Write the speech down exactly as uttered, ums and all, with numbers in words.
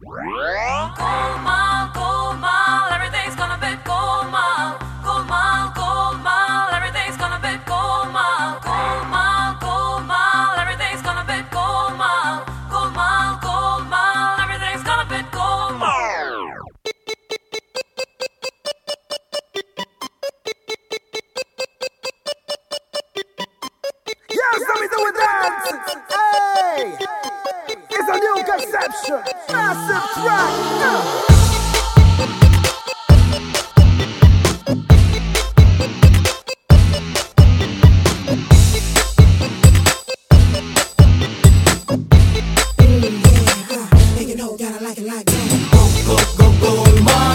Golmaal, golmaal, everything's gonna be golmaal. Golmaal, golmaal, everything's gonna be golmaal. Golmaal, golmaal, everything's gonna be golmaal. Golmaal, golmaal, everything's gonna be golmaal. Yes, let me do a dance. Hey, it's a new conception, massive track. Yeah. Make it know that I like it like that. Go, go, go, go,